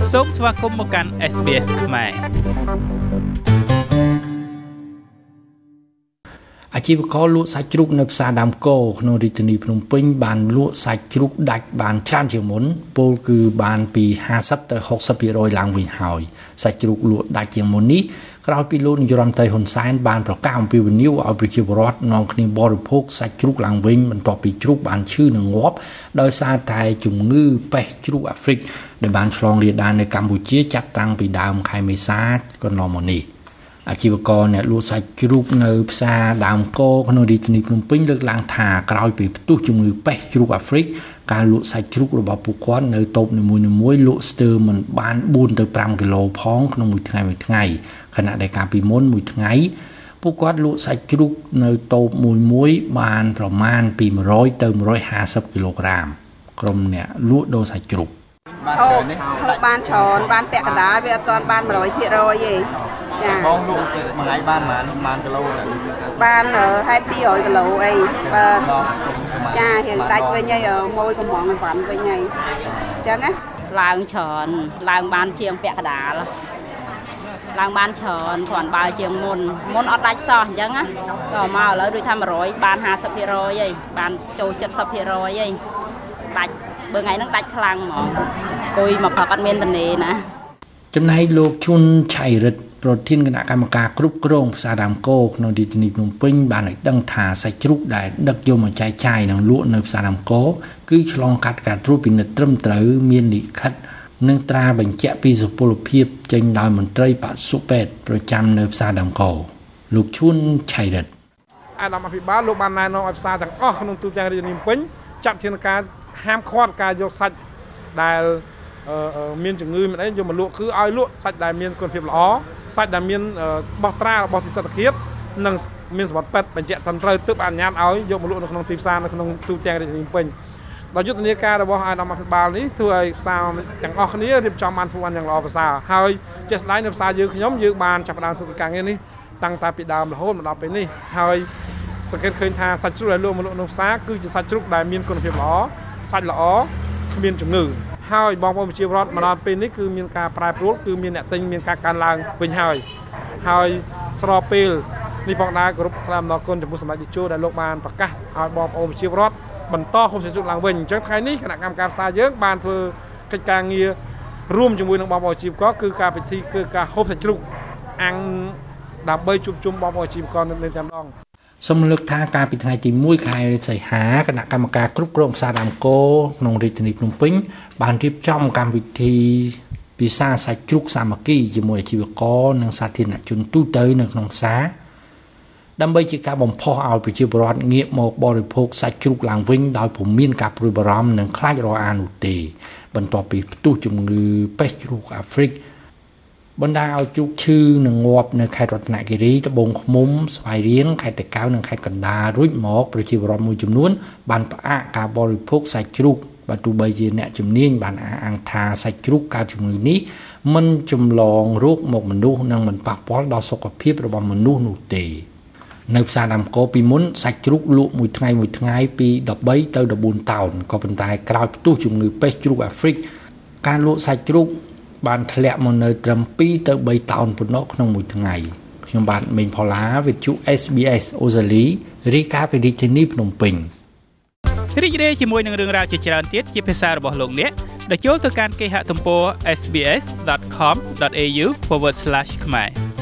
សូមស្វាគមន៍មកកាន់ SBS ខ្មែរអាជីវករលក់សាច់ជ្រូកនៅផ្សារដើមគោក្នុងរាជធានីភ្នំពេញបានលក់សាច់ជ្រូកដាច់បានច្រើនជាងមុនពលគឺបានពី50ទៅ 60% ឡើងវិញហើយសាច់ជ្រូកលក់ដាច់ជាងមុននេះក្រោយពីលោកនាយរដ្ឋមន្ត្រីហ៊ុនសែនបានប្រកាសអំពាវនាវឲ្យប្រជាពលរដ្ឋនាំគ្នាបរិភោគសាច់ជ្រូកឡើងវិញបន្ទាប់ពីជ្រូកបានឈឺនិងងាប់ដោយសារតែជំងឺប៉េះជ្រូកអាហ្វ្រិកដែលបានឆ្លងរាលដាលនៅកម្ពុជាចាប់តាំងពីដើមខែមេសាកន្លងមកនេះអាជីវករអ្នកលក់សាច់ជ្រូកនៅផ្សារដើមគោក្នុងរាជធានីភ្នំពេញលើកឡើងថាក្រោយពីផ្ទុះជំងឺប៉េះជ្រូកអាហ្វ្រិកការលក់សាច់ជ្រូករបស់ពួកគាត់នៅតូបនីមួយៗលក់ស្ទើរមិនបាន4ទៅ5គីឡូផងក្នុងមួយថ្ងៃខណៈដែលកាលពីមុនមួយថ្ងៃពួកគាត់លក់សាច់ជ្រូកនៅតូបមួយបានប្រមាណពី100ទៅ150គីឡូក្រាមក្រុមអ្នកលក់ដូរសាច់ជ្រូកបានច្រើនបានពាក់កណ្ដាលវាអត់ទាន់បាន 100% ទេចាបងលក់មួយថ្ងៃបានប៉ុន្មានគីឡូបានហើយ200គីឡូអីបាទចារៀងដាច់វិញហើយមួយកំងឲ្យបានវិញហើយអញ្ចឹងណាឡើងច្រើនឡើងបានជាងពាក់កណ្ដាលឡើងបានច្រើនគ្រាន់បើជាងមុនអត់ដាច់សោះអញ្ចឹងណាក៏មកឥឡូវដូចថា100បាន 50% ហើយបានចូល 70% ហើយដាច់បើថ្ងៃហ្នឹងដាច់ខ្លាំងហ្មងអង្គុយមកផឹកអត់មានតនេណាចំណែកលោកឈុនឆៃរិទ្ធប្រធានគណៈកម្មការគ្រប់គ្រងផ្សារដើមគោក្នុងរាជធានីភ្នំពេញបានឲ្យដឹងថាសាច់ជ្រូកដែលដឹកយកមកចែកចាយនិងលក់នៅផ្សារដើមគោគឺឆ្លងកាត់ការត្រួតពិនិត្យត្រឹមត្រូវមានលិខិតនិងត្រាបញ្ជាក់ពីសុពលភាពចេញដោយមន្ត្រីបសុពេទ្យប្រចាំនៅផ្សារដើមគោលោកឈុនឆៃរិទ្ធអាដាមអភិបាលលោកបានណែនាំឲ្យផ្សារទាំងអស់ក្នុងទូទាំងរាជធានីភ្នំពេញចាត់ធានាការហាមឃាត់ការយកសាច់ដែលមានជំងឺមិនអីយកមកលក់គឺឲ្យលក់សាច់ដែលមានគុណភាពល្អសាច់ដែលមានបោះត្រារបស់ទីស័ក្តិភាពនិងមានសម្បត្តិពេទ្យបញ្ជាក់ត្រឹមត្រូវទើបអនុញ្ញាតឲ្យយកមកលក់នៅក្នុងទីផ្សារនៅក្នុងទូទាំងរាជធានីភ្នំពេញដោយយុទ្ធនាការរបស់អាដាមអភិបាលនេះធ្វើឲ្យផ្សារទាំងអស់គ្នារៀបចំបានធ្វើបានយ៉ាងល្អប្រសើរហើយជាក់ស្ដែងនៅផ្សារយើងបានចាប់ផ្ដើមធ្វើការងារនេះតាំងតែពីដើមរហូតមកដល់ពេលនេះហើយសង្កេតឃើញថាសាច់ជ្រូកដែលលក់មកលក់នៅផ្សារគឺជាសាច់ជ្រូកដែលមានគុណភាពល្អសាច់ល្អគ្មានជំងឺហើយបងប្អូនប្រជាពលរដ្ឋមកដល់ពេលនេះគឺមានការប្រែប្រួលគឺមានអ្នកទិញមានការកើនឡើងវិញហើយស្របពេលនេះផងដែរគោរពថ្លែងអំណរគុណចំពោះសម្ដេចតេជោដែលលោកបានប្រកាសឲ្យបងប្អូនប្រជាពលរដ្ឋបន្តហូបសាច់ជ្រូកឡើងវិញអញ្ចឹងថ្ងៃនេះគណៈកម្មការផ្សារយើងបានធ្វើកិច្ចការងាររួមជាមួយនឹងបងប្អូនអាជីវករគឺការពិធីគឺការហូបសាច់ជ្រូកអាំងដើម្បីជួបជុំបងប្អូនអាជីវករនៅតែម្ដងសូមលើកថាការពីថ្ងៃទី1ខែសីហាគណៈកម្មការគ្រប់គ្រងផ្សារដើមគោក្នុងរាជធានីភ្នំពេញបានរៀបចំកម្មវិធីពិសាសាច់ជ្រូកសាមគ្គីជាមួយអាជីវករនិងសាធារណជនទូទៅនៅក្នុងផ្សារដើម្បីជាការបំផុសឲ្យប្រជាពលរដ្ឋងាកមកបរិភោគសាច់ជ្រូកឡើងវិញដោយពុំមានការព្រួយបារម្ភនិងខ្លាចរអានោះទេបន្ទាប់ពីផ្ទុះជំងឺប៉េះជ្រូកអាហ្វ្រិកបណ្ដាឲ្យជ្រូកឈឺនិងងាប់នៅខេត្តរតនគិរីត្បូងឃ្មុំស្វាយរៀងខេត្តតាកែវនិងខេត្តកណ្ដាលរួចមកប្រជាពលរដ្ឋមួយចំនួនបានផ្អាកការបរិភោគសាច់ជ្រូកបើទោះបីជាអ្នកជំនាញបានអះអាងថាសាច់ជ្រូកកើតជំងឺនេះមិនចម្លងរោគមកមនុស្សនិងមិនប៉ះពាល់ដល់សុខភាពរបស់មនុស្សនោះទេនៅផ្សារដើមគោពីមុនសាច់ជ្រូកលក់មួយថ្ងៃពី13ទៅ14តោនក៏ប៉ុន្តែក្រោយផ្ទុះជំងឺប៉េះជ្រូកអាហ្វ្រិកការលក់សាច់ជ្រូកបានធ្លាក់មកនៅត្រឹម2ទៅ3តោនប៉ុណ្ណោះក្នុងមួយថ្ងៃខ្ញុំបាទមេងផល្លាវិទ្យុ SBS អូស្ត្រាលីរាយការណ៍ពីរាជធានីភ្នំពេញរីករាយជាមួយនឹងរឿងរ៉ាវជាច្រើនទៀតជាភាសារបស់លោកអ្នកដែលចូលទៅកាន់គេហទំព័រ sbs.com.au/ ខ្មែរ